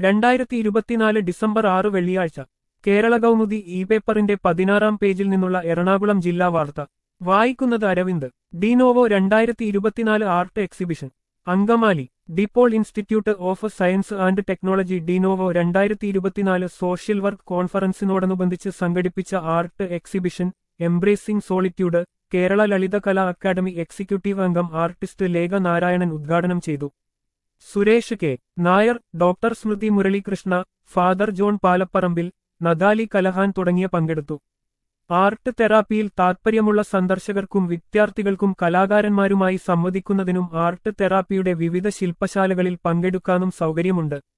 2024 December 6 വെള്ളിയാഴ്ച Kerala Kaumudi E പേപ്പറിന്റെ 16-ാം പേജിൽ നിന്നുള്ള എറണാകുളം ജില്ലാ വാർത്ത വായിക്കുന്നത് Aravind. De novo 2024 art exhibition Angamaly. De Paul institute of science and technology de novo 2024 social work കോൺഫറൻസിനോടനുബന്ധിച്ച് സംഘടിപ്പിച്ച art exhibition embracing solitude Kerala Lalithakala academy executive അംഗം ആർട്ടിസ്റ്റ് ലേഖ നാരായണൻ ഉദ്ഘാടനം ചെയ്തു. Suresh K Nair, doctor Smrithi Muralikrishna, father John Palapparambil, Natalie Callahan തുടങ്ങിയ പങ്കെടുത്തു. ആർട്ട് തെറാപ്പിയിൽ താൽപ്പര്യമുള്ള സന്ദർശകർക്കും വിദ്യാർത്ഥികൾക്കും കലാകാരന്മാരുമായി സംവദിക്കുന്നതിനും ആർട്ട് തെറാപ്പിയുടെ വിവിധ ശില്പശാലകളിൽ പങ്കെടുക്കാനും സൗകര്യമുണ്ട്.